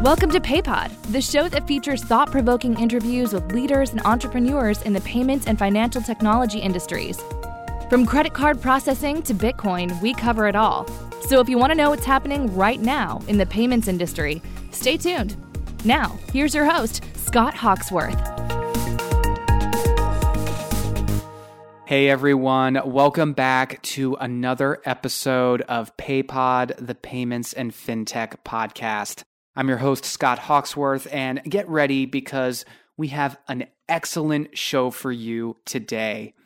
Welcome to PayPod, the show that features thought-provoking interviews with leaders and entrepreneurs in the payments and financial technology industries. From credit card processing to Bitcoin, we cover it all. So if you want to know what's happening right now in the payments industry, stay tuned. Now, here's your host, Scott Hawksworth. Hey everyone, welcome back to another episode of PayPod, the Payments and FinTech podcast. I'm your host, Scott Hawksworth, and get ready because we have an excellent show for you today.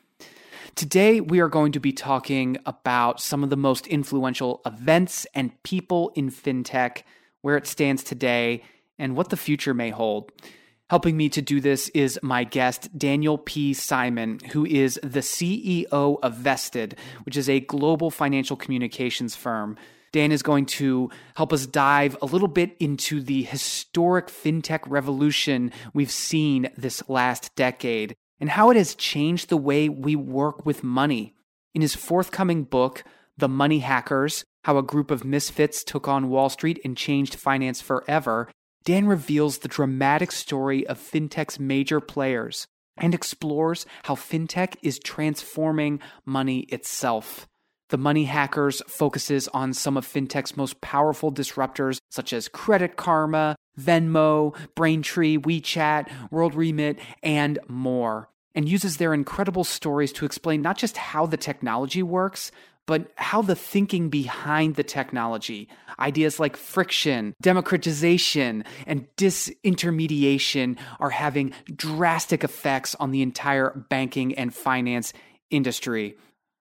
Today, we are going to be talking about some of the most influential events and people in FinTech, where it stands today, and what the future may hold. Helping me to do this is my guest, Daniel P. Simon, who is the CEO of Vested, which is a global financial communications firm. Dan is going to help us dive a little bit into the historic fintech revolution we've seen this last decade and how it has changed the way we work with money. In his forthcoming book, The Money Hackers: How a Group of Misfits Took on Wall Street and Changed Finance Forever, Dan reveals the dramatic story of fintech's major players and explores how fintech is transforming money itself. The Money Hackers focuses on some of fintech's most powerful disruptors, such as Credit Karma, Venmo, Braintree, WeChat, WorldRemit, and more, and uses their incredible stories to explain not just how the technology works, but how the thinking behind the technology, ideas like friction, democratization, and disintermediation are having drastic effects on the entire banking and finance industry.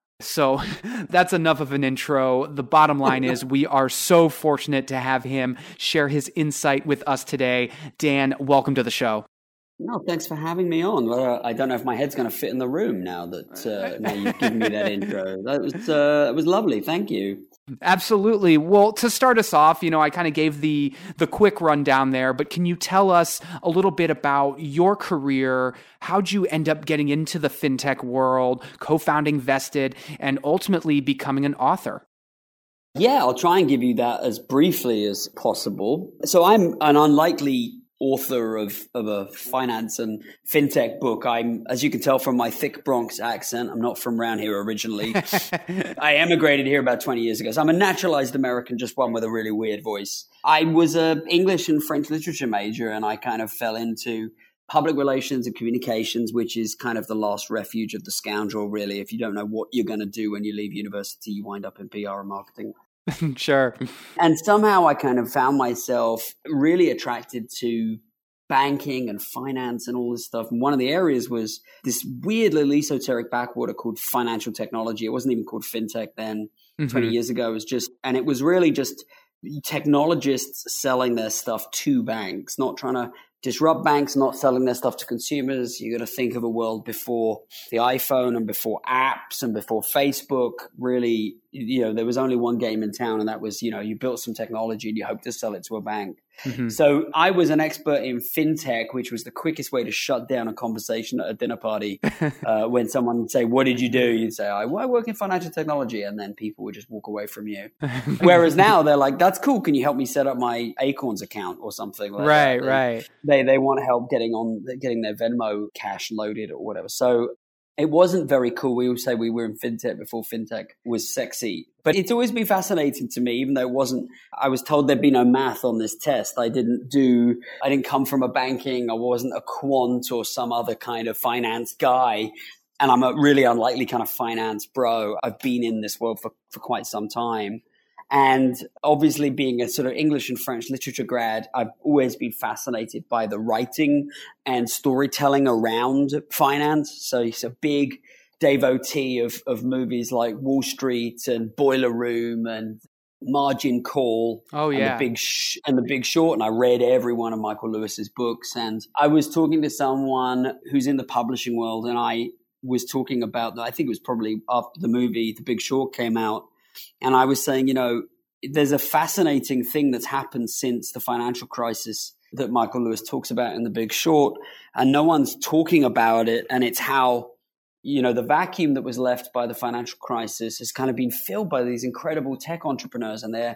So that's enough of an intro. The bottom line is we are so fortunate to have him share his insight with us today. Dan, welcome to the show. No, thanks for having me on. Well, I don't know if my head's going to fit in the room now that now you've given me that intro. That was lovely. Thank you. Absolutely. Well, to start us off, I kind of gave the quick rundown there, but can you tell us a little bit about your career? How'd you end up getting into the fintech world, co-founding Vested, and ultimately becoming an author? Yeah, I'll try and give you that as briefly as possible. So I'm an unlikely author of a finance and fintech book. I'm, as you can tell from my thick Bronx accent, I'm not from around here originally. I emigrated here about 20 years ago. So I'm a naturalized American, just one with a really weird voice. I was a English and French literature major, and I kind of fell into public relations and communications, which is kind of the last refuge of the scoundrel, really. If you don't know what you're going to do when you leave university, you wind up in PR and marketing. Sure. And somehow I kind of found myself really attracted to banking and finance and all this stuff. And one of the areas was this weird little esoteric backwater called financial technology. It wasn't even called fintech then. 20 years ago. It was really just technologists selling their stuff to banks, not trying to disrupt banks, not selling their stuff to consumers. You got to think of a world before the iPhone and before apps and before Facebook. Really, there was only one game in town, and that was, you built some technology and you hope to sell it to a bank. So I was an expert in fintech, which was the quickest way to shut down a conversation at a dinner party. When someone would say, "What did you do?" You'd say, I work in financial technology. And then people would just walk away from you. Whereas now they're like, "That's cool. Can you help me set up my Acorns account or something?" Like that. Right. They want help getting their Venmo cash loaded or whatever. So it wasn't very cool. We would say we were in fintech before fintech was sexy. But it's always been fascinating to me, even though it wasn't, I was told there'd be no math on this test. I didn't come from a banking, I wasn't a quant or some other kind of finance guy. And I'm a really unlikely kind of finance bro. I've been in this world for quite some time. And obviously being a sort of English and French literature grad, I've always been fascinated by the writing and storytelling around finance. So he's a big devotee of movies like Wall Street and Boiler Room and Margin Call. Oh, yeah. And The Big Short. And I read every one of Michael Lewis's books. And I was talking to someone who's in the publishing world, and I was talking about, I think it was probably after the movie The Big Short came out. And I was saying, there's a fascinating thing that's happened since the financial crisis that Michael Lewis talks about in The Big Short, and no one's talking about it. And it's how, the vacuum that was left by the financial crisis has kind of been filled by these incredible tech entrepreneurs, and they're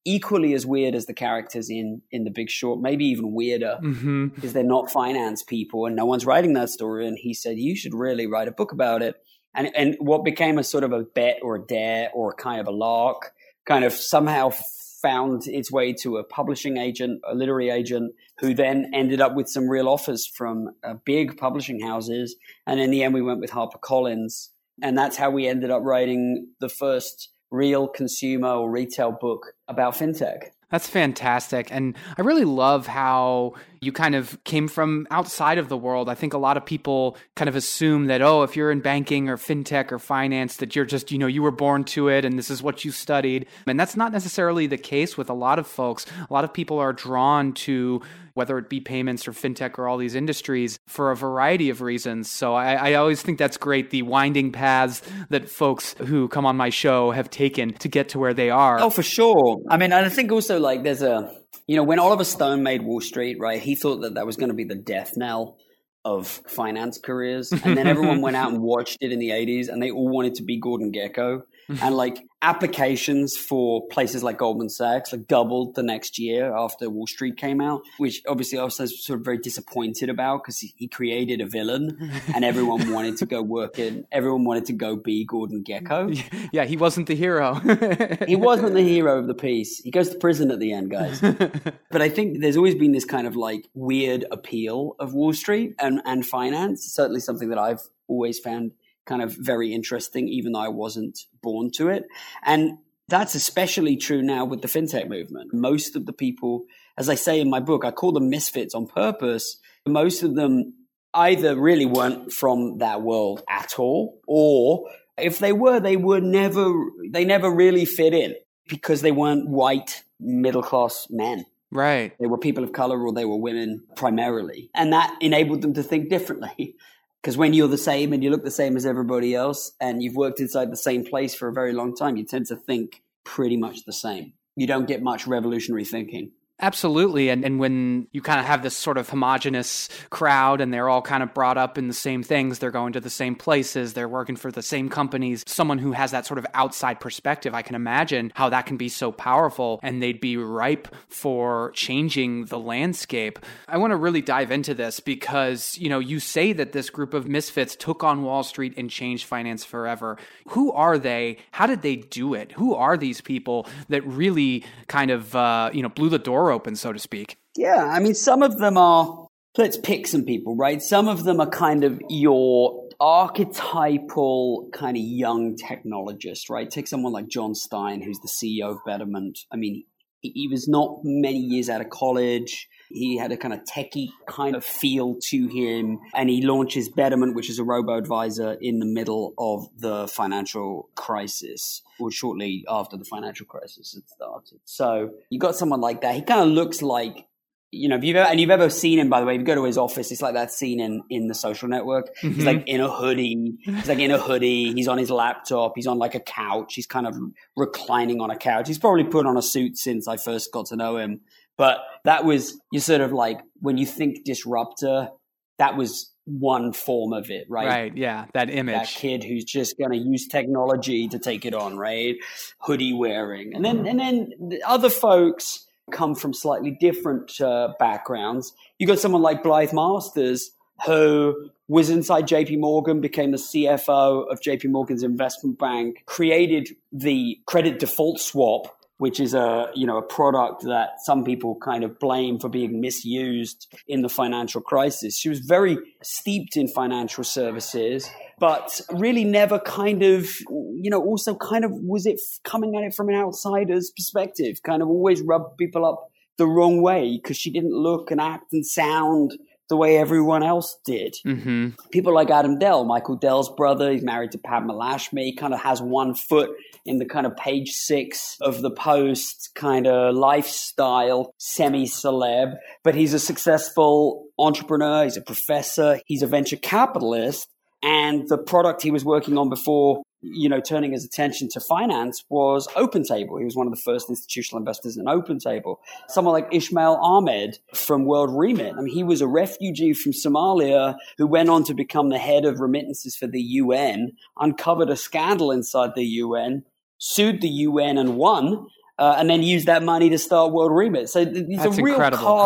equally as weird as the characters in The Big Short, maybe even weirder, because they're not finance people and no one's writing that story. And he said, you should really write a book about it. And what became a sort of a bet or a dare or a kind of a lark kind of somehow found its way to a publishing agent, a literary agent, who then ended up with some real offers from big publishing houses. And in the end, we went with HarperCollins. And that's how we ended up writing the first real consumer or retail book about fintech. That's fantastic. And I really love how you kind of came from outside of the world. I think a lot of people kind of assume that, oh, if you're in banking or fintech or finance, that you're just, you were born to it and this is what you studied. And that's not necessarily the case with a lot of folks. A lot of people are drawn to whether it be payments or fintech or all these industries for a variety of reasons. So I always think that's great, the winding paths that folks who come on my show have taken to get to where they are. Oh, for sure. I mean, and I think also like there's when Oliver Stone made Wall Street, right, he thought that was going to be the death knell of finance careers. And then everyone went out and watched it in the 80s and they all wanted to be Gordon Gekko. And like applications for places like Goldman Sachs like doubled the next year after Wall Street came out, which obviously I was sort of very disappointed about because he created a villain and everyone wanted to go work in. Everyone wanted to go be Gordon Gekko. Yeah, he wasn't the hero. He wasn't the hero of the piece. He goes to prison at the end, guys. But I think there's always been this kind of like weird appeal of Wall Street and finance. Certainly something that I've always found kind of very interesting, even though I wasn't born to it. And that's especially true now with the fintech movement. Most of the people, as I say in my book, I call them misfits on purpose. Most of them either really weren't from that world at all, or if they were, they never really fit in because they weren't white middle-class men. Right. They were people of color or they were women primarily. And that enabled them to think differently. Because when you're the same and you look the same as everybody else and you've worked inside the same place for a very long time, you tend to think pretty much the same. You don't get much revolutionary thinking. Absolutely. And when you kind of have this sort of homogenous crowd and they're all kind of brought up in the same things, they're going to the same places, they're working for the same companies, someone who has that sort of outside perspective, I can imagine how that can be so powerful and they'd be ripe for changing the landscape. I want to really dive into this because, you say that this group of misfits took on Wall Street and changed finance forever. Who are they? How did they do it? Who are these people that really kind of, blew the door open, so to speak? Yeah, I mean, some of them are, let's pick some people, right? Some of them are kind of your archetypal kind of young technologist, right? Take someone like John Stein, who's the CEO of Betterment. I mean, he was not many years out of college. He had a kind of techie kind of feel to him, and he launches Betterment, which is a robo-advisor in the middle of the financial crisis, or shortly after the financial crisis had started. So you got someone like that. He kind of looks like, if you've ever seen him, by the way, if you go to his office, it's like that scene in The Social Network. Mm-hmm. He's like in a hoodie. He's on his laptop. He's on like a couch. He's kind of reclining on a couch. He's probably put on a suit since I first got to know him. But that was, you sort of like, when you think disruptor, that was one form of it, right? Right, yeah, that image. That kid who's just going to use technology to take it on, right? Hoodie wearing. And then the other folks come from slightly different backgrounds. You got someone like Blythe Masters, who was inside JP Morgan, became the CFO of JP Morgan's investment bank, created the credit default swap, which is a product that some people kind of blame for being misused in the financial crisis. She was very steeped in financial services, but really never kind of, also kind of was it coming at it from an outsider's perspective, kind of always rubbed people up the wrong way because she didn't look and act and sound the way everyone else did. Mm-hmm. People like Adam Dell, Michael Dell's brother, he's married to Padma Lakshmi, kind of has one foot in the kind of page 6 of the Post kind of lifestyle, semi-celeb, but he's a successful entrepreneur, he's a professor, he's a venture capitalist, and the product he was working on before turning his attention to finance was OpenTable. He was one of the first institutional investors in OpenTable. Someone like Ismail Ahmed from World Remit. I mean, he was a refugee from Somalia who went on to become the head of remittances for the UN, uncovered a scandal inside the UN, sued the UN and won, and then use that money to start World Remit. So it's a real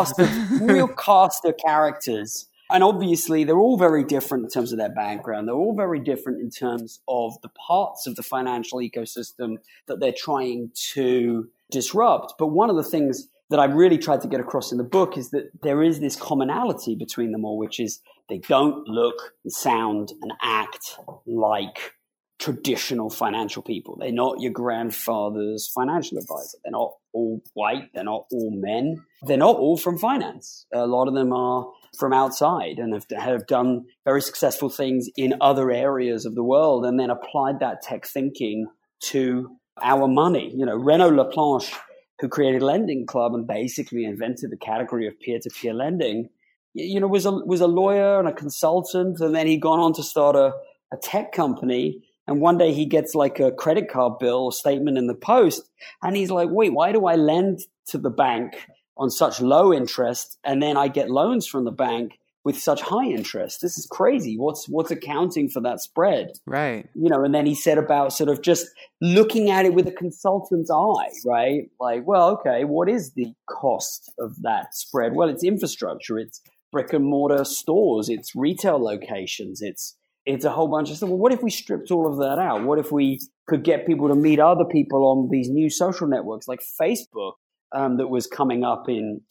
cast of characters. And obviously, they're all very different in terms of their background. They're all very different in terms of the parts of the financial ecosystem that they're trying to disrupt. But one of the things that I really tried to get across in the book is that there is this commonality between them all, which is they don't look, sound, and act like traditional financial people. They're not your grandfather's financial advisor. They're not all white. They're not all men. They're not all from finance. A lot of them are from outside and have done very successful things in other areas of the world and then applied that tech thinking to our money. You know, Renaud Laplanche, who created Lending Club and basically invented the category of peer-to-peer lending, you know, was a lawyer and a consultant, and then he'd gone on to start a tech company. And one day he gets like a credit card bill or statement in the post, and he's like, wait, why do I lend to the bank on such low interest, and then I get loans from the bank with such high interest? This is crazy. What's accounting for that spread? Right. You know, and then he said about sort of just looking at it with a consultant's eye, right? Like, well, okay, what is the cost of that spread? Well, it's infrastructure, it's brick and mortar stores, it's retail locations, it's a whole bunch of stuff. Well, what if we stripped all of that out? What if we could get people to meet other people on these new social networks like Facebook that was coming up in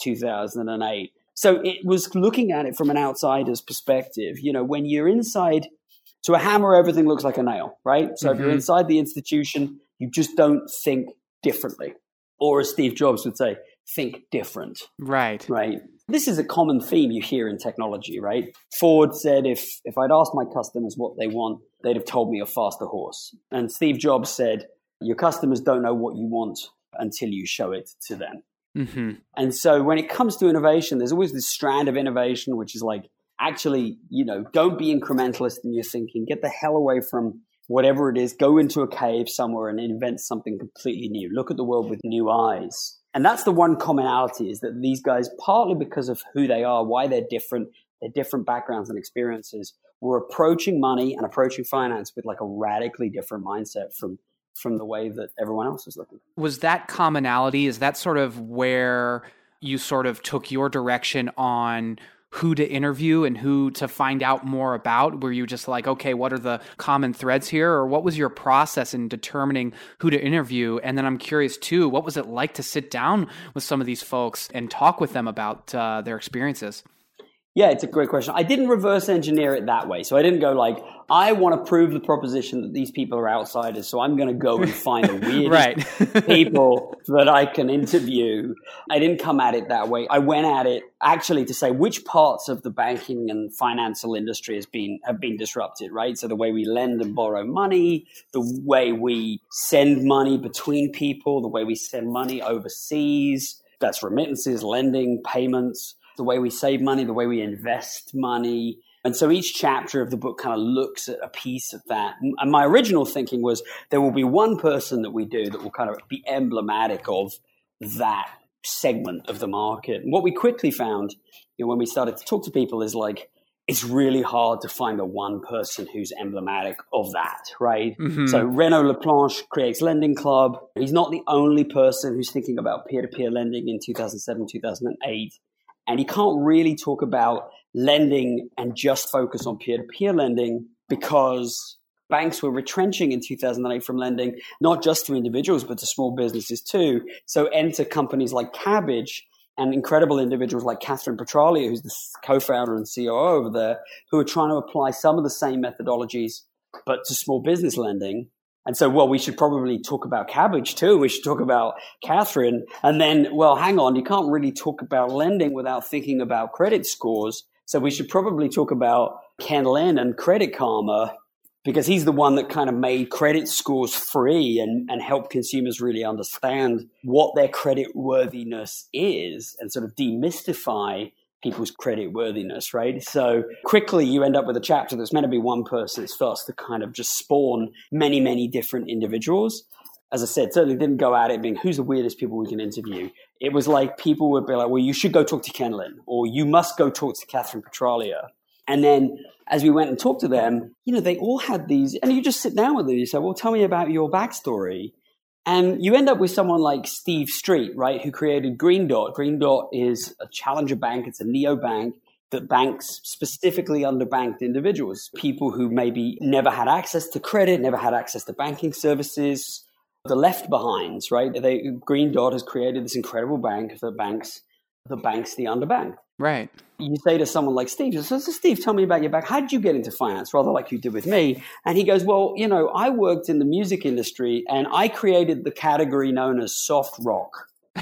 2008? So it was looking at it from an outsider's perspective. You know, when you're inside, to a hammer, everything looks like a nail, right? So if you're inside the institution, you just don't think differently. Or as Steve Jobs would say, think different. Right. Right. This is a common theme you hear in technology, right? Ford said, if I'd asked my customers what they want, they'd have told me a faster horse. And Steve Jobs said, your customers don't know what you want until you show it to them. Mm-hmm. And so when it comes to innovation, there's always this strand of innovation, which is like, actually, you know, don't be incrementalist in your thinking. Get the hell away from whatever it is. Go into a cave somewhere and invent something completely new. Look at the world with new eyes. And that's the one commonality, is that these guys, partly because of who they are, why they're different, their different backgrounds and experiences, were approaching money and approaching finance with like a radically different mindset from the way that everyone else was looking. Was that commonality, is that sort of where you sort of took your direction on who to interview and who to find out more about? Were you just like, okay, what are the common threads here? Or what was your process in determining who to interview? And then I'm curious too, what was it like to sit down with some of these folks and talk with them about their experiences? Yeah, it's a great question. I didn't reverse engineer it that way. So I didn't go like, I want to prove the proposition that these people are outsiders, so I'm going to go and find the weirdest people that I can interview. I didn't come at it that way. I went at it actually to say which parts of the banking and financial industry have been disrupted, right? So the way we lend and borrow money, the way we send money between people, the way we send money overseas, that's remittances, lending, payments, the way we save money, the way we invest money. And so each chapter of the book kind of looks at a piece of that. And my original thinking was there will be one person that we do that will kind of be emblematic of that segment of the market. And what we quickly found, you know, when we started to talk to people is like, it's really hard to find the one person who's emblematic of that, right? Mm-hmm. So Renaud Laplanche creates Lending Club. He's not the only person who's thinking about peer-to-peer lending in 2007, 2008. And he can't really talk about lending and just focus on peer-to-peer lending because banks were retrenching in 2008 from lending, not just to individuals, but to small businesses too. So enter companies like Kabbage and incredible individuals like Catherine Petralia, who's the co-founder and COO over there, who are trying to apply some of the same methodologies, but to small business lending. And so, well, we should probably talk about Kabbage too. We should talk about Catherine. And then, well, hang on, you can't really talk about lending without thinking about credit scores. So we should probably talk about Ken Lin and Credit Karma, because he's the one that kind of made credit scores free and helped consumers really understand what their credit worthiness is and sort of demystify people's credit worthiness, right? So quickly you end up with a chapter that's meant to be one person. It starts to kind of just spawn many, many different individuals. As I said, certainly didn't go at it being who's the weirdest people we can interview. It was like people would be like, well, you should go talk to Ken Lin, or you must go talk to Catherine Petralia. And then as we went and talked to them, you know, they all had these, and you just sit down with them, you say, well, tell me about your backstory. And you end up with someone like Steve Street, right, who created Green Dot. Green Dot is a challenger bank. It's a neobank that banks specifically underbanked individuals, people who maybe never had access to credit, never had access to banking services, the left behinds, right? Green Dot has created this incredible bank that banks the underbanked. Right. You say to someone like Steve, so Steve, tell me about your bank. How did you get into finance? Rather like you did with me. And he goes, well, I worked in the music industry and I created the category known as soft rock.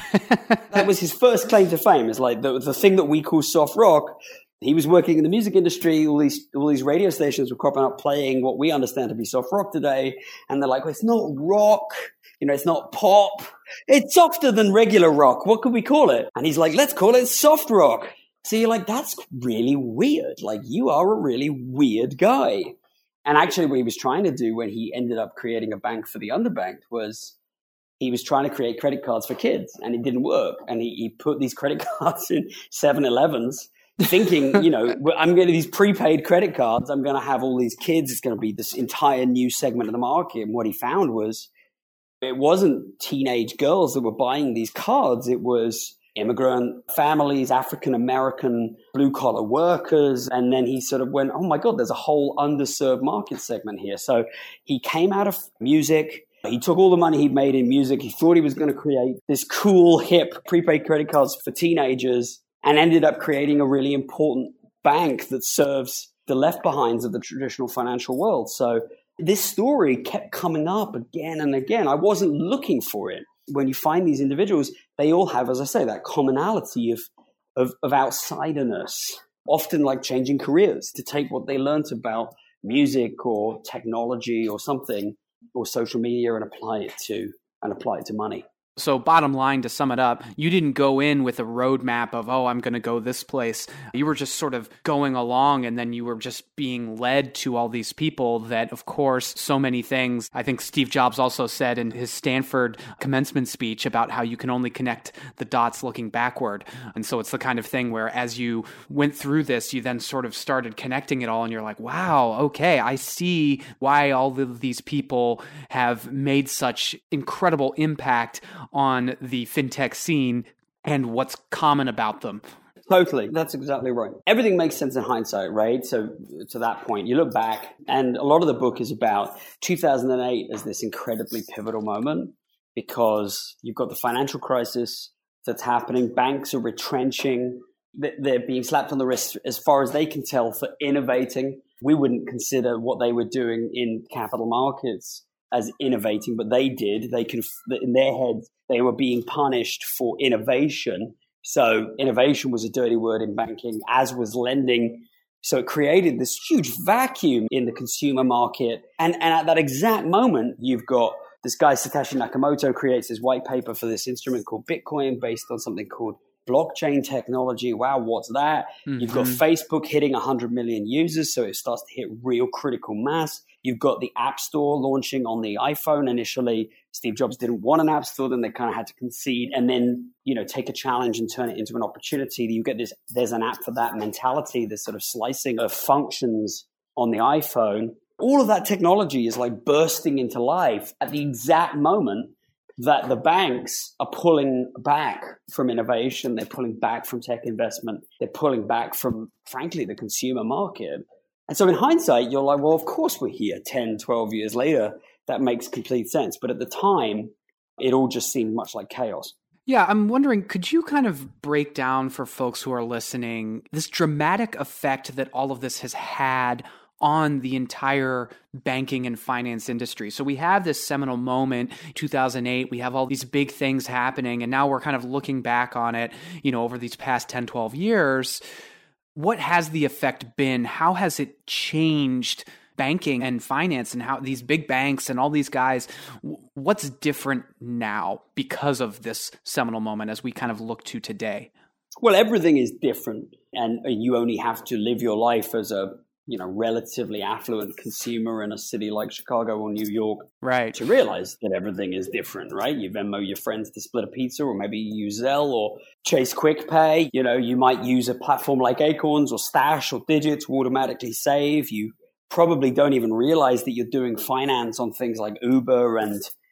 That was his first claim to fame, is like the thing that we call soft rock. He was working in the music industry. All these radio stations were cropping up playing what we understand to be soft rock today. And they're like, well, it's not rock. It's not pop. It's softer than regular rock. What could we call it? And he's like, let's call it soft rock. So you're like, that's really weird. Like, you are a really weird guy. And actually what he was trying to do when he ended up creating a bank for the underbanked was he was trying to create credit cards for kids, and it didn't work. And he put these credit cards in 7-Elevens thinking, I'm getting these prepaid credit cards. I'm going to have all these kids. It's going to be this entire new segment of the market. And what he found was it wasn't teenage girls that were buying these cards. It was immigrant families, African-American blue-collar workers. And then he sort of went, oh my God, there's a whole underserved market segment here. So he came out of music. He took all the money he'd made in music. He thought he was going to create this cool, hip prepaid credit cards for teenagers, and ended up creating a really important bank that serves the left behinds of the traditional financial world. So this story kept coming up again and again. I wasn't looking for it. When you find these individuals, they all have, as I say, that commonality of outsiderness, often like changing careers to take what they learned about music or technology or something or social media and apply it to money. So bottom line, to sum it up, you didn't go in with a roadmap of, I'm going to go this place. You were just sort of going along, and then you were just being led to all these people that, of course, so many things. I think Steve Jobs also said in his Stanford commencement speech about how you can only connect the dots looking backward. And so it's the kind of thing where as you went through this, you then sort of started connecting it all, and you're like, wow, okay, I see why all of these people have made such incredible impact on the fintech scene and what's common about them. Totally. That's exactly right. Everything makes sense in hindsight, right? So to that point, you look back, and a lot of the book is about 2008 as this incredibly pivotal moment, because you've got the financial crisis that's happening. Banks are retrenching. They're being slapped on the wrist, as far as they can tell, for innovating. We wouldn't consider what they were doing in capital markets as innovating, but they did. In their heads, they were being punished for innovation. So innovation was a dirty word in banking, as was lending. So it created this huge vacuum in the consumer market. And at that exact moment, you've got this guy, Satoshi Nakamoto, creates this white paper for this instrument called Bitcoin based on something called blockchain technology. Wow, what's that? Mm-hmm. You've got Facebook hitting 100 million users, so it starts to hit real critical mass. You've got the App Store launching on the iPhone. Initially, Steve Jobs didn't want an App Store. Then they kind of had to concede and then, take a challenge and turn it into an opportunity. You get this, there's an app for that mentality, this sort of slicing of functions on the iPhone. All of that technology is like bursting into life at the exact moment that the banks are pulling back from innovation. They're pulling back from tech investment. They're pulling back from, frankly, the consumer market. And so in hindsight, you're like, well, of course we're here 10, 12 years later. That makes complete sense. But at the time, it all just seemed much like chaos. Yeah, I'm wondering, could you kind of break down for folks who are listening this dramatic effect that all of this has had on the entire banking and finance industry? So we have this seminal moment, 2008, we have all these big things happening, and now we're kind of looking back on it, over these past 10, 12 years. What has the effect been? How has it changed banking and finance, and how these big banks and all these guys, what's different now because of this seminal moment as we kind of look to today? Well, everything is different, and you only have to live your life as a relatively affluent consumer in a city like Chicago or New York, right, to realize that everything is different, right? You Venmo your friends to split a pizza, or maybe you use Zelle or Chase QuickPay. You might use a platform like Acorns or Stash or Digit to automatically save. You probably don't even realize that you're doing finance on things like Uber and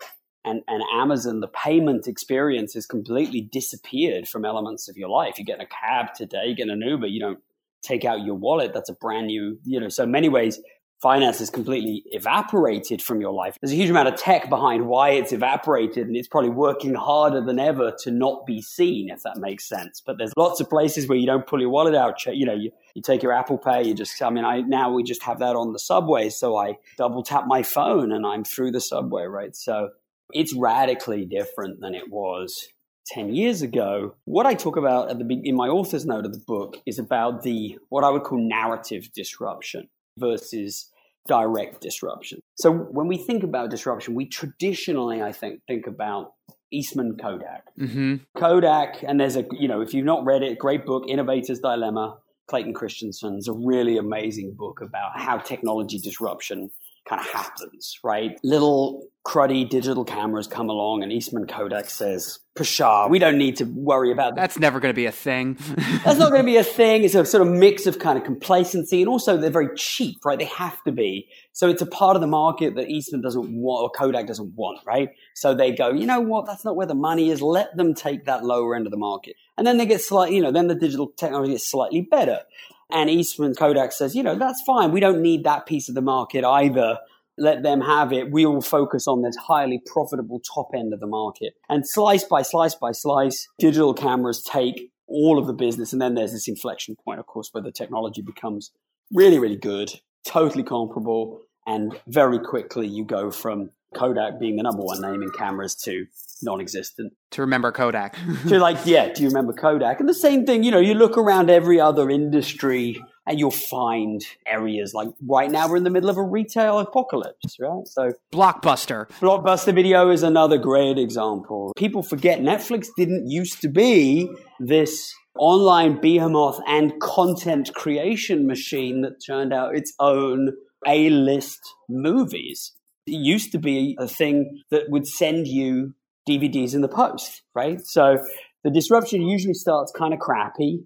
and Amazon, the payment experience has completely disappeared from elements of your life. You get in a cab today, you get in an Uber, you don't take out your wallet. That's a brand new, so in many ways, finance is completely evaporated from your life. There's a huge amount of tech behind why it's evaporated, and it's probably working harder than ever to not be seen, if that makes sense. But there's lots of places where you don't pull your wallet out. You take your Apple Pay, now we just have that on the subway. So I double tap my phone and I'm through the subway, right? So it's radically different than it was 10 years ago. What I talk about in my author's note of the book is about what I would call narrative disruption versus direct disruption. So when we think about disruption, we traditionally, I think about Eastman Kodak. Mm-hmm. Kodak, and there's if you've not read it, great book, Innovator's Dilemma, Clayton Christensen's a really amazing book about how technology disruption kind of happens, right? Little cruddy digital cameras come along and Eastman Kodak says, pshaw, we don't need to worry about that. That's never going to be a thing. That's not going to be a thing. It's a sort of mix of kind of complacency, and also they're very cheap, right? They have to be. So it's a part of the market that Eastman doesn't want, or Kodak doesn't want, right? So they go, you know what? That's not where the money is. Let them take that lower end of the market. And then they get slightly, then the digital technology gets slightly better. And Eastman Kodak says, that's fine. We don't need that piece of the market either. Let them have it. We will focus on this highly profitable top end of the market. And slice by slice by slice, digital cameras take all of the business. And then there's this inflection point, of course, where the technology becomes really, really good, totally comparable. And very quickly you go from Kodak being the number one name in cameras to non-existent. To remember Kodak. Do you remember Kodak? And the same thing, you look around every other industry and you'll find areas like right now we're in the middle of a retail apocalypse, right? So Blockbuster Video is another great example. People forget Netflix didn't used to be this online behemoth and content creation machine that turned out its own A-list movies. It used to be a thing that would send you DVDs in the post, right? So the disruption usually starts kind of crappy,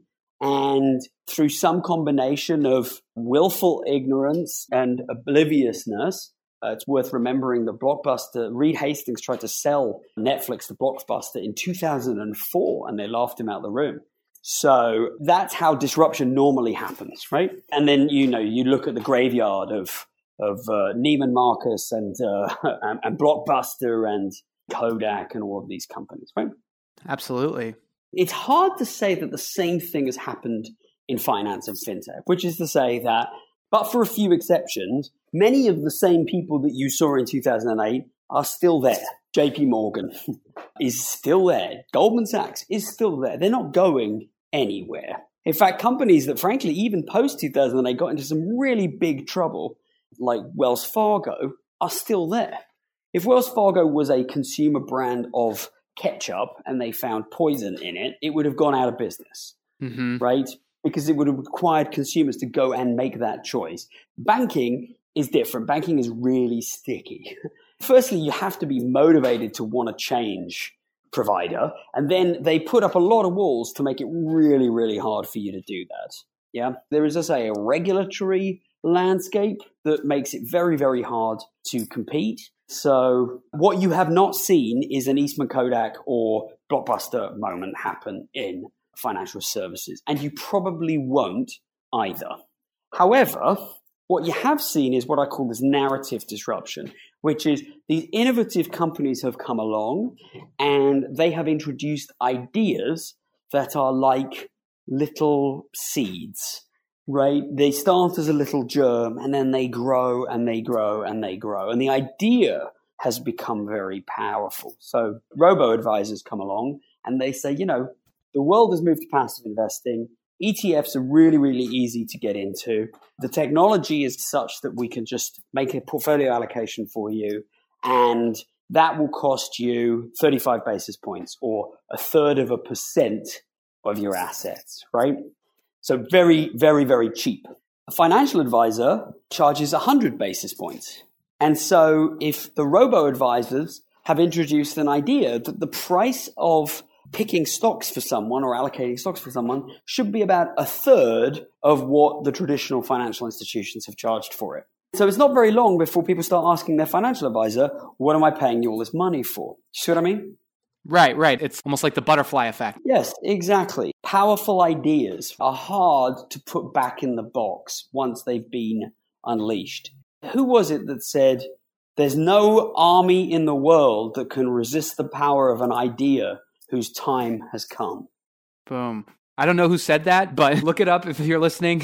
and through some combination of willful ignorance and obliviousness, it's worth remembering that Blockbuster, Reed Hastings tried to sell Netflix to Blockbuster in 2004, and they laughed him out the room. So that's how disruption normally happens, right? And then, you look at the graveyard of Neiman Marcus and Blockbuster and Kodak and all of these companies, right? Absolutely. It's hard to say that the same thing has happened in finance and fintech, which is to say that, but for a few exceptions, many of the same people that you saw in 2008 are still there. JP Morgan is still there. Goldman Sachs is still there. They're not going anywhere. In fact, companies that frankly, even post 2008 got into some really big trouble, like Wells Fargo, are still there. If Wells Fargo was a consumer brand of ketchup and they found poison in it, it would have gone out of business, right? Because it would have required consumers to go and make that choice. Banking is different. Banking is really sticky. Firstly, you have to be motivated to want to change provider, and then they put up a lot of walls to make it really, really hard for you to do that. Yeah, there is, as I say, a regulatory landscape that makes it very, very hard to compete. So what you have not seen is an Eastman Kodak or Blockbuster moment happen in financial services, and you probably won't either. However, what you have seen is what I call this narrative disruption, which is these innovative companies have come along and they have introduced ideas that are like little seeds, right? They start as a little germ and then they grow and they grow and they grow. And the idea has become very powerful. So robo-advisors come along and they say, the world has moved to passive investing. ETFs are really, really easy to get into. The technology is such that we can just make a portfolio allocation for you, and that will cost you 35 basis points or 1/3% of your assets, right? So very, very, very cheap. A financial advisor charges 100 basis points. And so if the robo-advisors have introduced an idea that the price of picking stocks for someone or allocating stocks for someone should be about 1/3 of what the traditional financial institutions have charged for it. So it's not very long before people start asking their financial advisor, what am I paying you all this money for? You see what I mean? Right. It's almost like the butterfly effect. Yes, exactly. Powerful ideas are hard to put back in the box once they've been unleashed. Who was it that said, there's no army in the world that can resist the power of an idea whose time has come? Boom. I don't know who said that, but look it up if you're listening.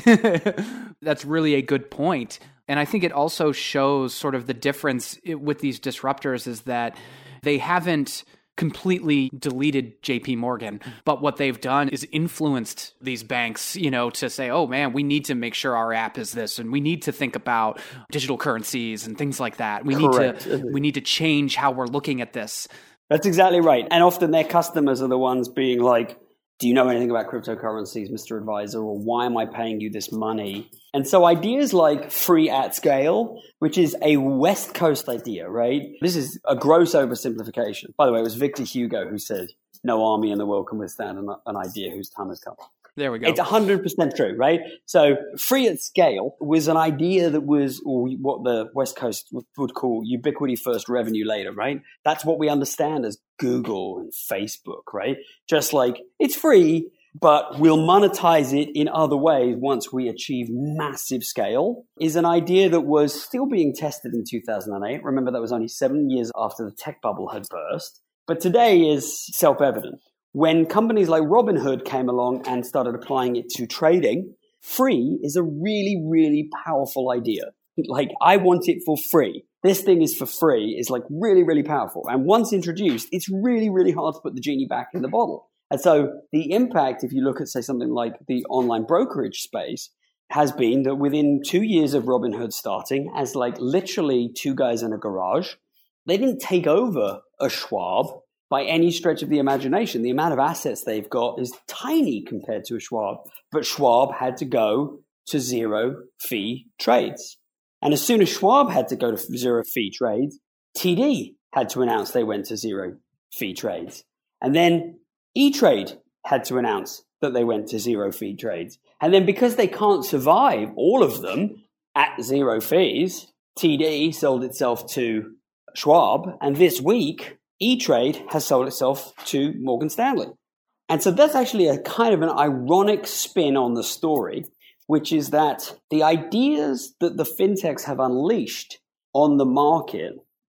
That's really a good point. And I think it also shows sort of the difference with these disruptors is that they haven't completely deleted JP Morgan, but what they've done is influenced these banks, to say, oh man, we need to make sure our app is this, and we need to think about digital currencies and things like that. We need to change how we're looking at this. That's exactly right. And often their customers are the ones being like, do you know anything about cryptocurrencies, Mr. Advisor? Or why am I paying you this money? And so ideas like free at scale, which is a West Coast idea, right? This is a gross oversimplification. By the way, it was Victor Hugo who said, no army in the world can withstand an idea whose time has come. There we go. It's 100% true, right? So free at scale was an idea that was what the West Coast would call ubiquity first, revenue later, right? That's what we understand as Google and Facebook, right? Just like it's free, but we'll monetize it in other ways once we achieve massive scale, is an idea that was still being tested in 2008. Remember, that was only 7 years after the tech bubble had burst. But today is self-evident. When companies like Robinhood came along and started applying it to trading, free is a really, really powerful idea. Like, I want it for free. This thing is for free is like really, really powerful. And once introduced, it's really, really hard to put the genie back in the bottle. And so the impact, if you look at, say, something like the online brokerage space, has been that within 2 years of Robinhood starting as like literally two guys in a garage, they didn't take over a Schwab by any stretch of the imagination. The amount of assets they've got is tiny compared to a Schwab. But Schwab had to go to zero fee trades. And as soon as Schwab had to go to zero fee trades, TD had to announce they went to zero fee trades. And then E-Trade had to announce that they went to zero fee trades. And then because they can't survive all of them at zero fees, TD sold itself to Schwab. And this week, E-Trade has sold itself to Morgan Stanley. And so that's actually a kind of an ironic spin on the story, which is that the ideas that the fintechs have unleashed on the market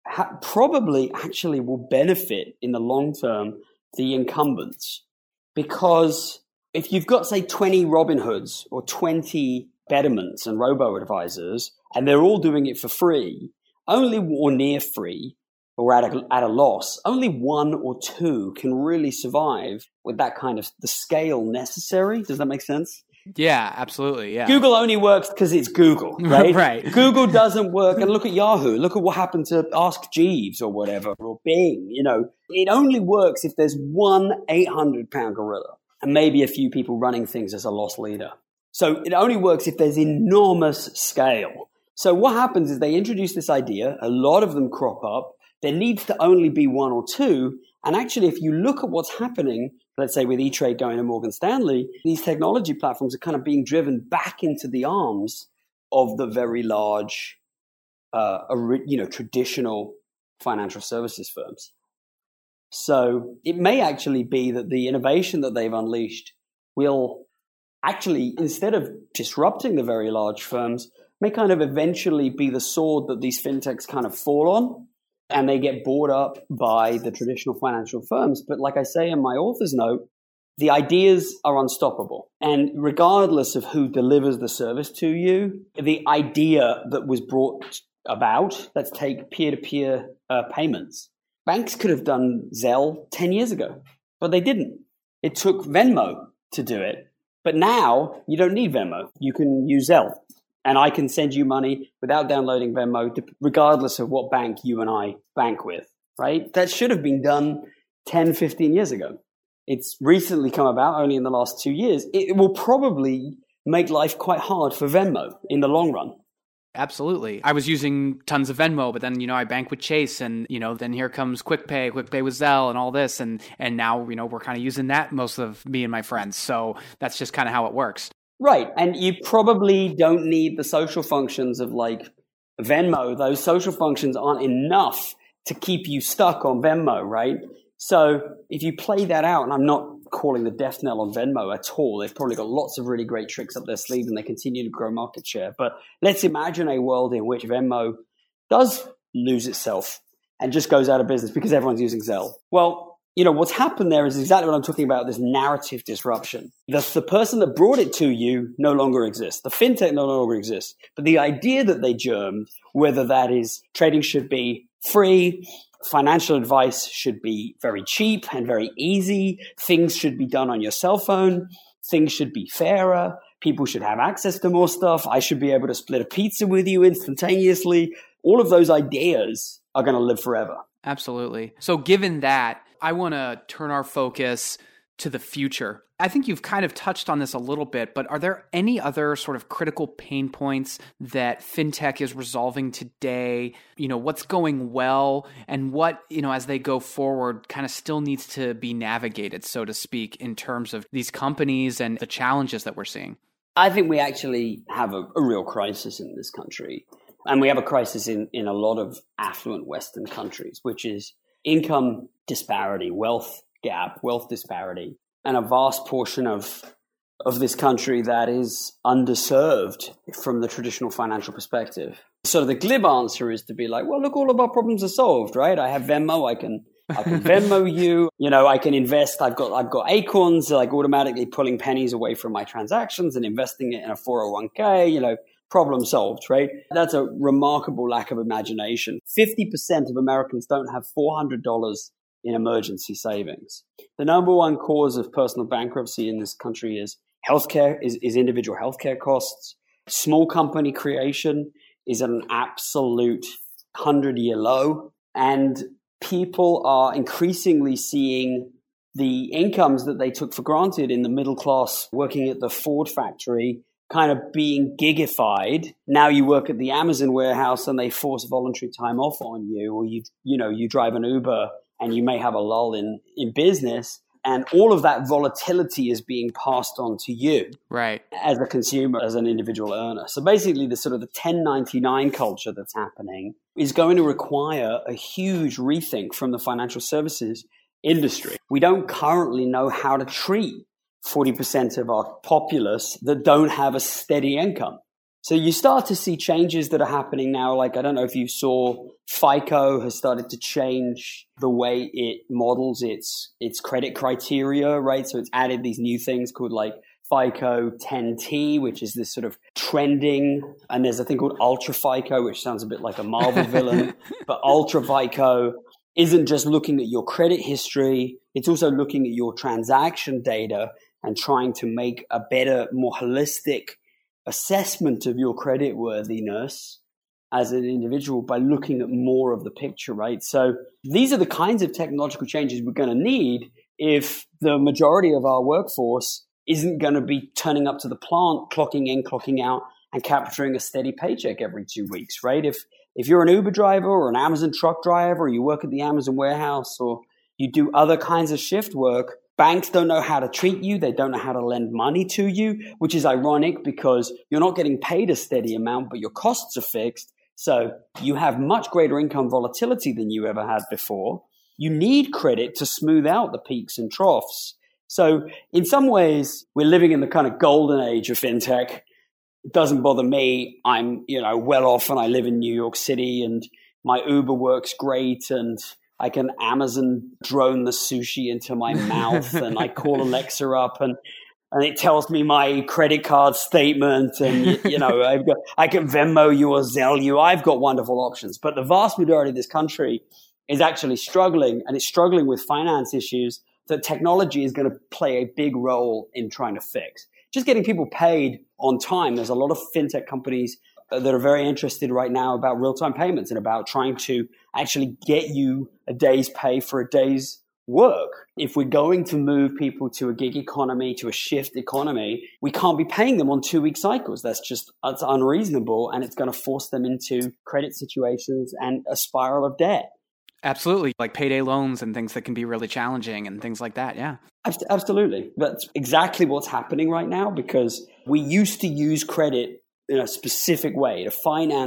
probably actually will benefit in the long term the incumbents. Because if you've got, say, 20 Robinhoods or 20 Betterments and robo-advisors, and they're all doing it for free, only or near free, or at a loss, only one or two can really survive with that kind of the scale necessary. Does that make sense? Yeah, absolutely. Yeah. Google only works because it's Google, right? Right. Google doesn't work. And look at Yahoo. Look at what happened to Ask Jeeves or whatever, or Bing. It only works if there's one 800-pound gorilla and maybe a few people running things as a loss leader. So it only works if there's enormous scale. So what happens is they introduce this idea. A lot of them crop up. There needs to only be one or two. And actually, if you look at what's happening, let's say with E-Trade going to Morgan Stanley, these technology platforms are kind of being driven back into the arms of the very large, traditional financial services firms. So it may actually be that the innovation that they've unleashed will actually, instead of disrupting the very large firms, may kind of eventually be the sword that these fintechs kind of fall on. And they get bought up by the traditional financial firms. But like I say in my author's note, the ideas are unstoppable. And regardless of who delivers the service to you, the idea that was brought about, let's take peer-to-peer payments. Banks could have done Zelle 10 years ago, but they didn't. It took Venmo to do it. But now you don't need Venmo. You can use Zelle. And I can send you money without downloading Venmo, regardless of what bank you and I bank with, right? That should have been done 10, 15 years ago. It's recently come about only in the last 2 years. It will probably make life quite hard for Venmo in the long run. Absolutely. I was using tons of Venmo, but then, I bank with Chase and, then here comes QuickPay with Zelle and all this. And now, we're kind of using that, most of me and my friends. So that's just kind of how it works. Right. And you probably don't need the social functions of like Venmo, those social functions aren't enough to keep you stuck on Venmo, right? So if you play that out, and I'm not calling the death knell on Venmo at all, they've probably got lots of really great tricks up their sleeve and they continue to grow market share. But let's imagine a world in which Venmo does lose itself and just goes out of business because everyone's using Zelle. Well, what's happened there is exactly what I'm talking about, this narrative disruption. The person that brought it to you no longer exists. The fintech no longer exists. But the idea that they germed, whether that is trading should be free, financial advice should be very cheap and very easy, things should be done on your cell phone, things should be fairer, people should have access to more stuff, I should be able to split a pizza with you instantaneously. All of those ideas are going to live forever. Absolutely. So given that, I want to turn our focus to the future. I think you've kind of touched on this a little bit, but are there any other sort of critical pain points that fintech is resolving today? What's going well and what, as they go forward kind of still needs to be navigated, so to speak, in terms of these companies and the challenges that we're seeing? I think we actually have a real crisis in this country. And we have a crisis in a lot of affluent Western countries, which is income disparity, wealth gap, wealth disparity, and a vast portion of this country that is underserved from the traditional financial perspective. So the glib answer is to be like, well, look, all of our problems are solved, right? I have Venmo, I can Venmo you, I can invest. I've got Acorns, like automatically pulling pennies away from my transactions and investing it in a 401k, problem solved, right? That's a remarkable lack of imagination. 50% of Americans don't have $400 in emergency savings. The number one cause of personal bankruptcy in this country is healthcare, is individual healthcare costs. Small company creation is at an absolute 100-year low. And people are increasingly seeing the incomes that they took for granted in the middle class working at the Ford factory kind of being gigified. Now you work at the Amazon warehouse and they force voluntary time off on you, or you drive an Uber and you may have a lull in business, and all of that volatility is being passed on to you, right, as a consumer, as an individual earner. So basically the 1099 culture that's happening is going to require a huge rethink from the financial services industry. We don't currently know how to treat 40% of our populace that don't have a steady income. So you start to see changes that are happening now. Like, I don't know if you saw FICO has started to change the way it models its credit criteria, right? So it's added these new things called like FICO 10T, which is this sort of trending. And there's a thing called Ultra FICO, which sounds a bit like a Marvel villain. But Ultra FICO isn't just looking at your credit history. It's also looking at your transaction data and trying to make a better, more holistic assessment of your creditworthiness as an individual by looking at more of the picture, right? So these are the kinds of technological changes we're going to need if the majority of our workforce isn't going to be turning up to the plant, clocking in, clocking out, and capturing a steady paycheck every 2 weeks, right? If you're an Uber driver or an Amazon truck driver, or you work at the Amazon warehouse, or you do other kinds of shift work, banks don't know how to treat you. They don't know how to lend money to you, which is ironic because you're not getting paid a steady amount, but your costs are fixed. So you have much greater income volatility than you ever had before. You need credit to smooth out the peaks and troughs. So in some ways, we're living in the kind of golden age of fintech. It doesn't bother me. I'm, well off and I live in New York City and my Uber works great and I can Amazon drone the sushi into my mouth and I call Alexa up and it tells me my credit card statement and, I can Venmo you or Zelle you. I've got wonderful options. But the vast majority of this country is actually struggling, and it's struggling with finance issues that technology is going to play a big role in trying to fix. Just getting people paid on time. There's a lot of fintech companies that are very interested right now about real-time payments and about trying to actually get you a day's pay for a day's work. If we're going to move people to a gig economy, to a shift economy, we can't be paying them on 2-week cycles. That's unreasonable, and it's going to force them into credit situations and a spiral of debt. Absolutely. Like payday loans and things that can be really challenging and things like that. Yeah. Absolutely. That's exactly what's happening right now, because we used to use credit in a specific way to finance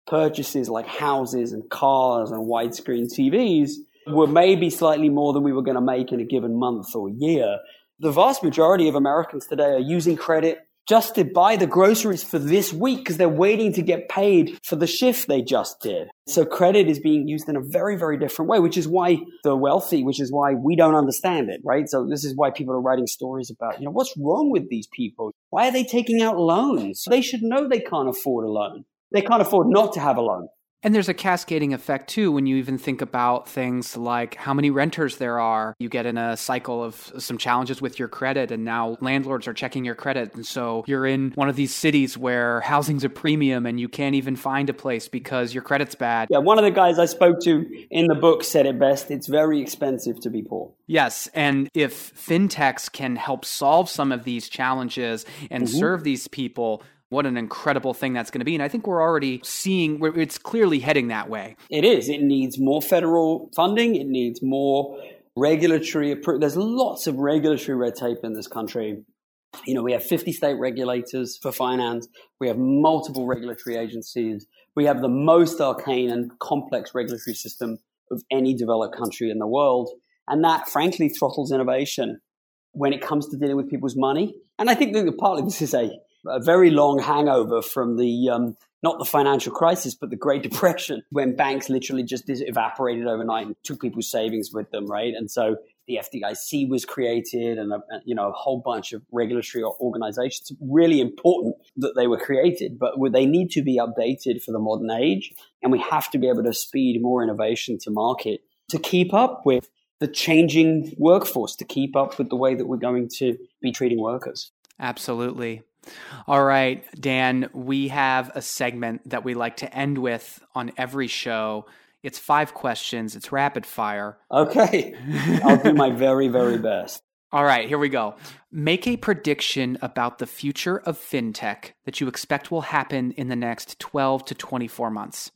purchases like houses and cars and widescreen TVs were maybe slightly more than we were going to make in a given month or year. The vast majority of Americans today are using credit just to buy the groceries for this week because they're waiting to get paid for the shift they just did. So credit is being used in a very, very different way, which is why they're wealthy, which is why we don't understand it, right? So this is why people are writing stories about, what's wrong with these people? Why are they taking out loans? They should know they can't afford a loan. They can't afford not to have a loan. And there's a cascading effect, too, when you even think about things like how many renters there are. You get in a cycle of some challenges with your credit, and now landlords are checking your credit. And so you're in one of these cities where housing's a premium and you can't even find a place because your credit's bad. Yeah, one of the guys I spoke to in the book said it best. It's very expensive to be poor. Yes, and if fintechs can help solve some of these challenges and serve these people, what an incredible thing that's going to be. And I think we're already seeing where it's clearly heading that way. It is. It needs more federal funding. It needs more regulatory approval. There's lots of regulatory red tape in this country. We have 50 state regulators for finance. We have multiple regulatory agencies. We have the most arcane and complex regulatory system of any developed country in the world. And that, frankly, throttles innovation when it comes to dealing with people's money. And I think that partly this is a very long hangover from the, not the financial crisis, but the Great Depression, when banks literally just evaporated overnight and took people's savings with them, right? And so the FDIC was created and, a whole bunch of regulatory organizations. It's really important that they were created, but they need to be updated for the modern age. And we have to be able to speed more innovation to market to keep up with the changing workforce, to keep up with the way that we're going to be treating workers. Absolutely. All right, Dan, we have a segment that we like to end with on every show. It's 5 questions. It's rapid fire. Okay. I'll do my very, very best. All right, here we go. Make a prediction about the future of fintech that you expect will happen in the next 12 to 24 months.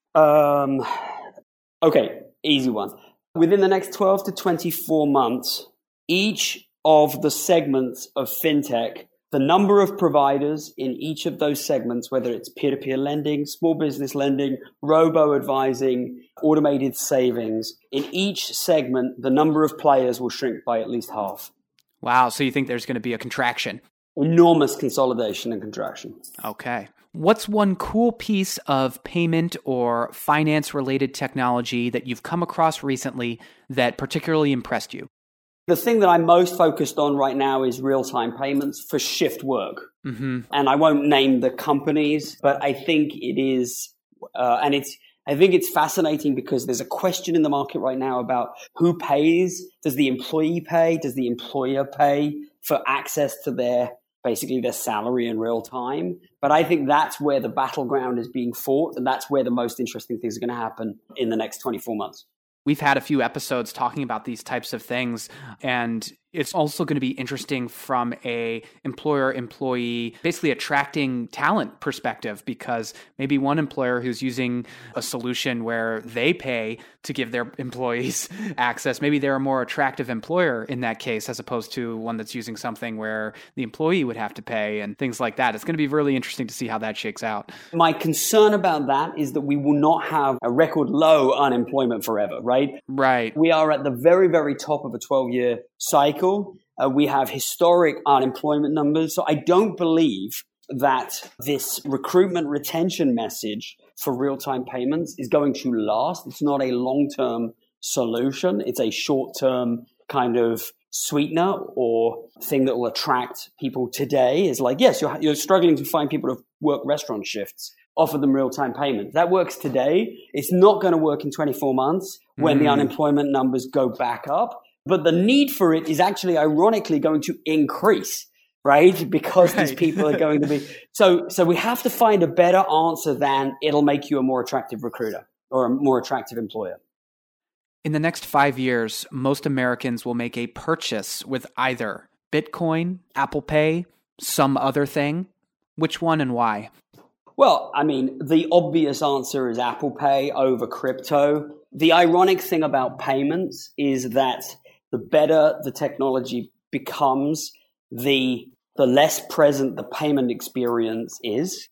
Okay, easy one. Within the next 12 to 24 months, each of the segments of fintech, the number of providers in each of those segments, whether it's peer-to-peer lending, small business lending, robo-advising, automated savings, in each segment, the number of players will shrink by at least half. Wow. So you think there's going to be a contraction? Enormous consolidation and contraction. Okay. What's one cool piece of payment or finance-related technology that you've come across recently that particularly impressed you? The thing that I'm most focused on right now is real-time payments for shift work. Mm-hmm. And I won't name the companies, but I think it is, I think it's fascinating because there's a question in the market right now about who pays. Does the employee pay? Does the employer pay for access to basically their salary in real time? But I think that's where the battleground is being fought, and that's where the most interesting things are going to happen in the next 24 months. We've had a few episodes talking about these types of things, and it's also going to be interesting from a employer-employee, basically attracting talent perspective, because maybe one employer who's using a solution where they pay to give their employees access, maybe they're a more attractive employer in that case, as opposed to one that's using something where the employee would have to pay and things like that. It's going to be really interesting to see how that shakes out. My concern about that is that we will not have a record low unemployment forever, right? Right. We are at the very, very top of a 12-year cycle. We have historic unemployment numbers. So I don't believe that this recruitment retention message for real-time payments is going to last. It's not a long-term solution. It's a short-term kind of sweetener or thing that will attract people today. Is like, yes, you're struggling to find people to work restaurant shifts. Offer them real-time payment. That works today. It's not going to work in 24 months when the unemployment numbers go back up. But the need for it is actually ironically going to increase, right? Because these people are going to be. So we have to find a better answer than it'll make you a more attractive recruiter or a more attractive employer. In the next 5 years, most Americans will make a purchase with either Bitcoin, Apple Pay, some other thing. Which one and why? Well, I mean, the obvious answer is Apple Pay over crypto. The ironic thing about payments is that the better the technology becomes, the less present the payment experience is.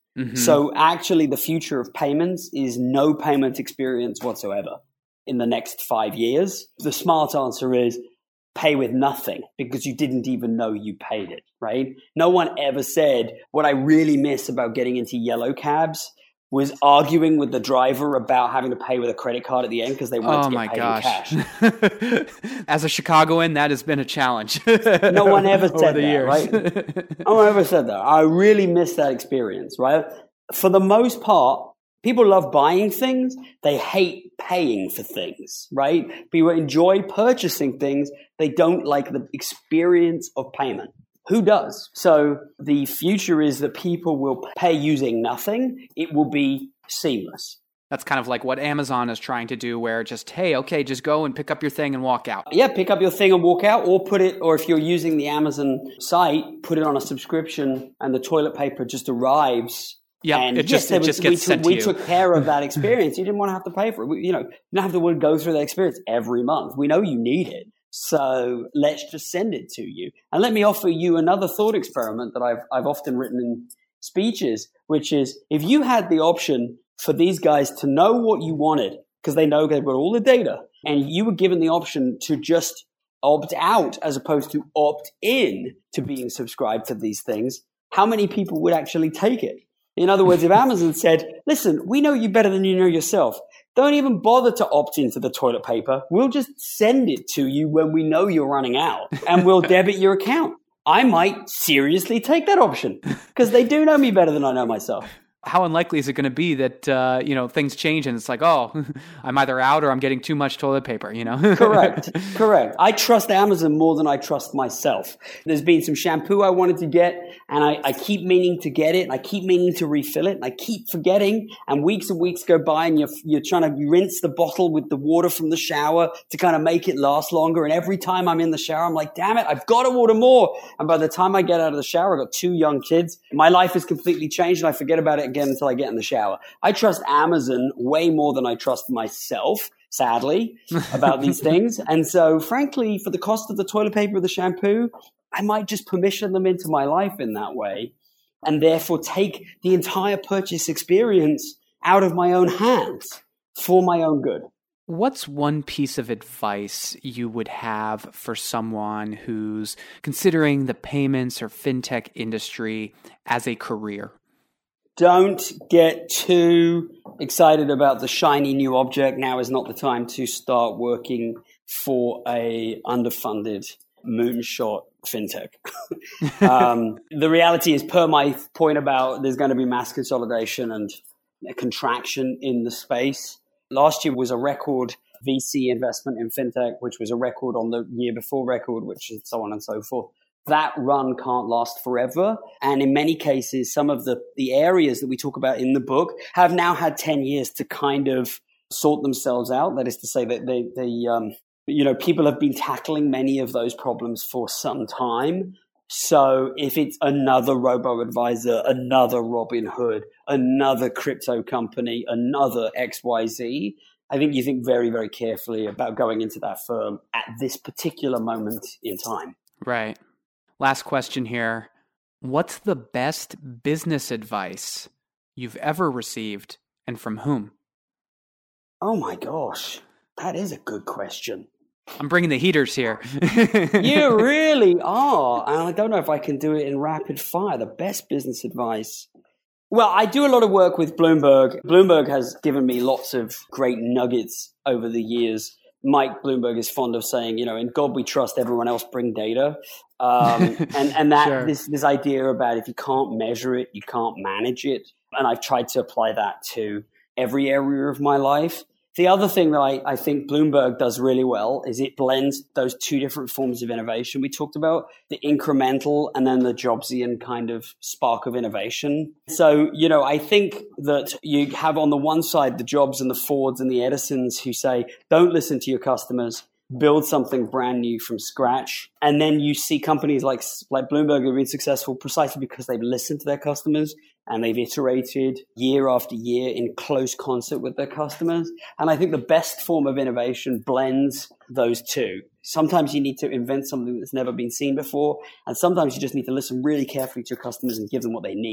Mm-hmm. So actually the future of payments is no payment experience whatsoever in the next 5 years. The smart answer is pay with nothing because you didn't even know you paid it, right? No one ever said what I really miss about getting into yellow cabs was arguing with the driver about having to pay with a credit card at the end because they wanted to get paid in cash. As a Chicagoan, that has been a challenge. No one ever said that, years. Right? No one ever said that. I really miss that experience, right? For the most part, people love buying things. They hate paying for things, right? People enjoy purchasing things. They don't like the experience of payment. Who does? So the future is that people will pay using nothing. It will be seamless. That's kind of like what Amazon is trying to do, where just, hey, okay, just go and pick up your thing and walk out. Yeah, pick up your thing and walk out, or if you're using the Amazon site, put it on a subscription and the toilet paper just arrives. Yeah, and it just gets sent to you. We took care of that experience. You didn't want to have to pay for it. You don't have to go through that experience every month. We know you need it. So let's just send it to you. And let me offer you another thought experiment that I've often written in speeches, which is if you had the option for these guys to know what you wanted, because they know they've got all the data, and you were given the option to just opt out as opposed to opt in to being subscribed to these things, how many people would actually take it? In other words, if Amazon said, listen, we know you better than you know yourself. Don't even bother to opt into the toilet paper. We'll just send it to you when we know you're running out and we'll debit your account. I might seriously take that option because they do know me better than I know myself. How unlikely is it going to be that, things change and it's like, oh, I'm either out or I'm getting too much toilet paper, Correct. I trust Amazon more than I trust myself. There's been some shampoo I wanted to get and I keep meaning to get it. And I keep meaning to refill it and I keep forgetting. And weeks go by and you're trying to rinse the bottle with the water from the shower to kind of make it last longer. And every time I'm in the shower, I'm like, damn it, I've got to order more. And by the time I get out of the shower, I've got 2 young kids. My life has completely changed and I forget about it again until I get in the shower. I trust Amazon way more than I trust myself, sadly, about these things. And so, frankly, for the cost of the toilet paper or the shampoo, I might just permission them into my life in that way and therefore take the entire purchase experience out of my own hands for my own good. What's one piece of advice you would have for someone who's considering the payments or fintech industry as a career? Don't get too excited about the shiny new object. Now is not the time to start working for a underfunded moonshot fintech. The reality is, per my point about there's going to be mass consolidation and a contraction in the space. Last year was a record VC investment in fintech, which was a record on the year before record, which is so on and so forth. That run can't last forever. And in many cases, some of the areas that we talk about in the book have now had 10 years to kind of sort themselves out. That is to say that people have been tackling many of those problems for some time. So if it's another robo-advisor, another Robinhood, another crypto company, another XYZ, I think you think very, very carefully about going into that firm at this particular moment in time. Right. Last question here. What's the best business advice you've ever received and from whom? Oh my gosh, that is a good question. I'm bringing the heaters here. You really are. And I don't know if I can do it in rapid fire. The best business advice. Well, I do a lot of work with Bloomberg. Bloomberg has given me lots of great nuggets over the years. Mike Bloomberg is fond of saying, in God we trust, everyone else bring data. And that sure. this idea about if you can't measure it, you can't manage it. And I've tried to apply that to every area of my life. The other thing that I think Bloomberg does really well is it blends those 2 different forms of innovation we talked about, the incremental and then the Jobsian kind of spark of innovation. So, I think that you have on the one side the Jobs and the Fords and the Edisons who say, don't listen to your customers, build something brand new from scratch. And then you see companies like Bloomberg have been successful precisely because they've listened to their customers and they've iterated year after year in close concert with their customers. And I think the best form of innovation blends those 2. Sometimes you need to invent something that's never been seen before. And sometimes you just need to listen really carefully to your customers and give them what they need.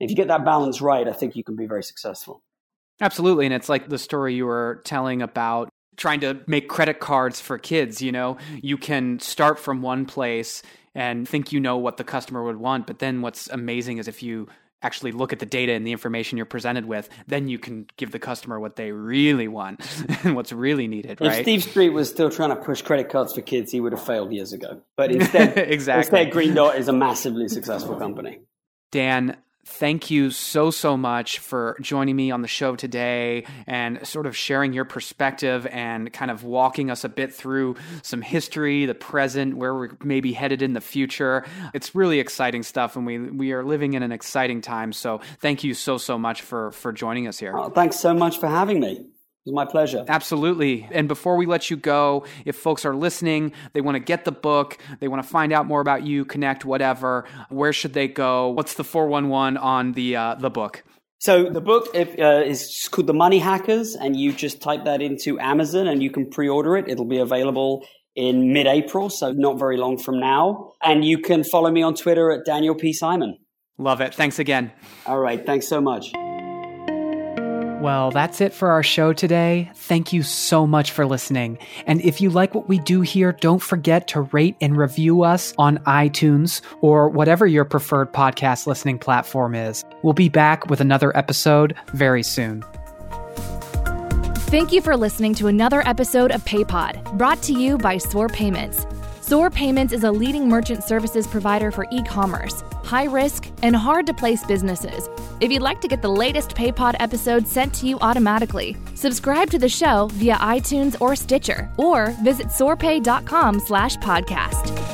If you get that balance right, I think you can be very successful. Absolutely. And it's like the story you were telling about trying to make credit cards for kids. You can start from one place and think you know what the customer would want. But then what's amazing is if you actually look at the data and the information you're presented with, then you can give the customer what they really want and what's really needed, right? If Steve Street was still trying to push credit cards for kids, he would have failed years ago. But instead, exactly. Instead, Green Dot is a massively successful company. Dan, thank you so much for joining me on the show today and sort of sharing your perspective and kind of walking us a bit through some history, the present, where we're maybe headed in the future. It's really exciting stuff, and we are living in an exciting time. So thank you so much for joining us here. Oh, thanks so much for having me. It was my pleasure. Absolutely. And before we let you go, if folks are listening, they want to get the book, they want to find out more about you, connect, whatever, where should they go? What's the 411 on the book? So the book is called The Money Hackers, and you just type that into Amazon and you can pre-order it. It'll be available in mid-April, so not very long from now. And you can follow me on Twitter at Daniel P. Simon. Love it. Thanks again. All right. Thanks so much. Well, that's it for our show today. Thank you so much for listening. And if you like what we do here, don't forget to rate and review us on iTunes or whatever your preferred podcast listening platform is. We'll be back with another episode very soon. Thank you for listening to another episode of PayPod, brought to you by Soar Payments. Soar Payments is a leading merchant services provider for e-commerce, high-risk, and hard-to-place businesses. If you'd like to get the latest PayPod episodes sent to you automatically, subscribe to the show via iTunes or Stitcher, or visit soarpay.com/podcast.